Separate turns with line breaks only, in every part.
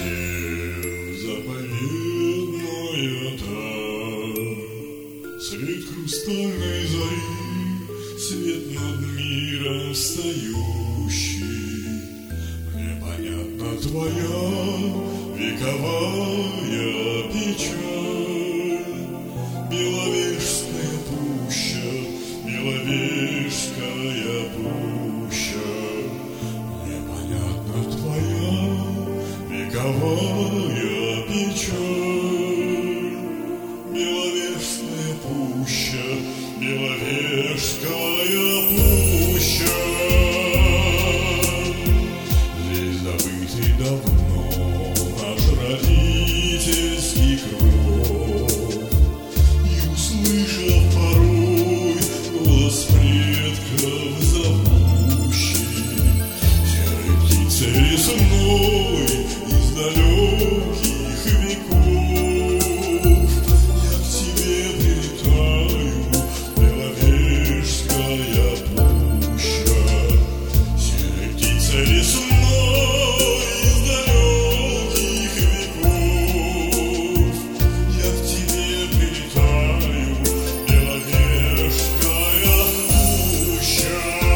Заповедная даль, средь хрустальной зари, свет над миром встающий. Мне понятна твоя вековая печаль, Беловежская пуща, Беловежская пуща. Мне понятна твоя вековая печаль, Беловежская пуща, Беловежская пуща. Здесь забытый давно наш родительский кров, и услышав порой голос предков зовущий, серой птицей лесной из далеких веков, я к тебе прилетаю, Беловежская пуща. Серой птицей лесной из далеких веков, я к тебе прилетаю, Беловежская пуща.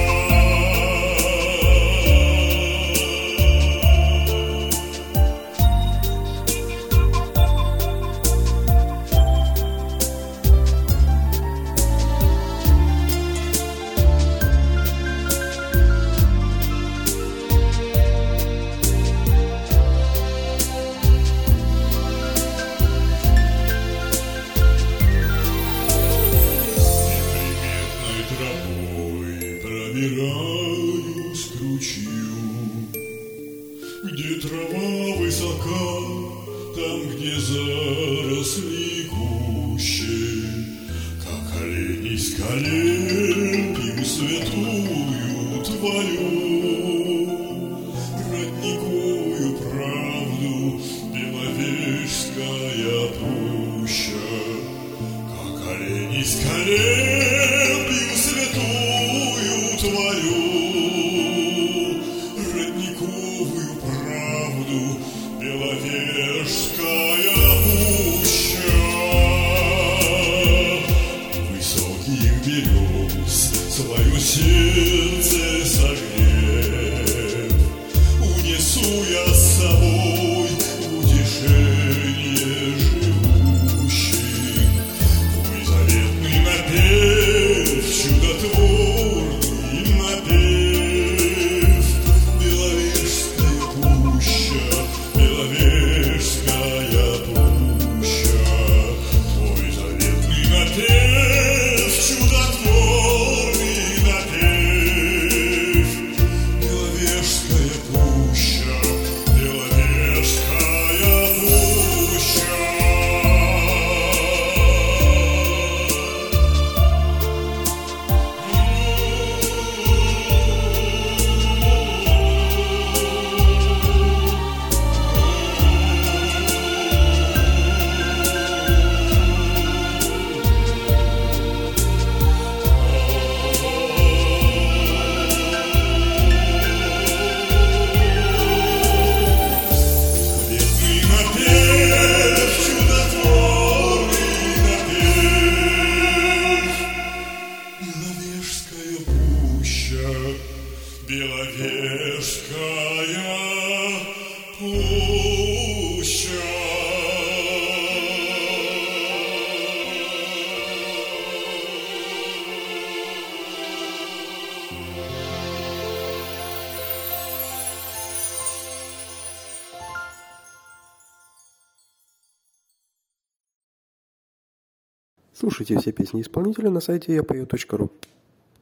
Неприметной тропой пробираюсь к ручью, где трава высока, там, где заросли гуще, как олень из колен пью святую твою родниковую правду, Беловежская пуща. Как олень из колен пью святую твою родниковую правду, Беловежская пуща. Высоких берез свое сердце согрев, унесу я с собой в утешение живущих твой заветный напев, чудотворный напев. Беловежская пуща, Беловежская пуща, твой заветный напев, чудотворный напев. Беловежская пуща, Беловежская пуща. Заветный напев, чудотворный напев. Беловежская пуща, Беловежская пуща.
Слушайте все песни исполнителя на сайте yapoe.ru.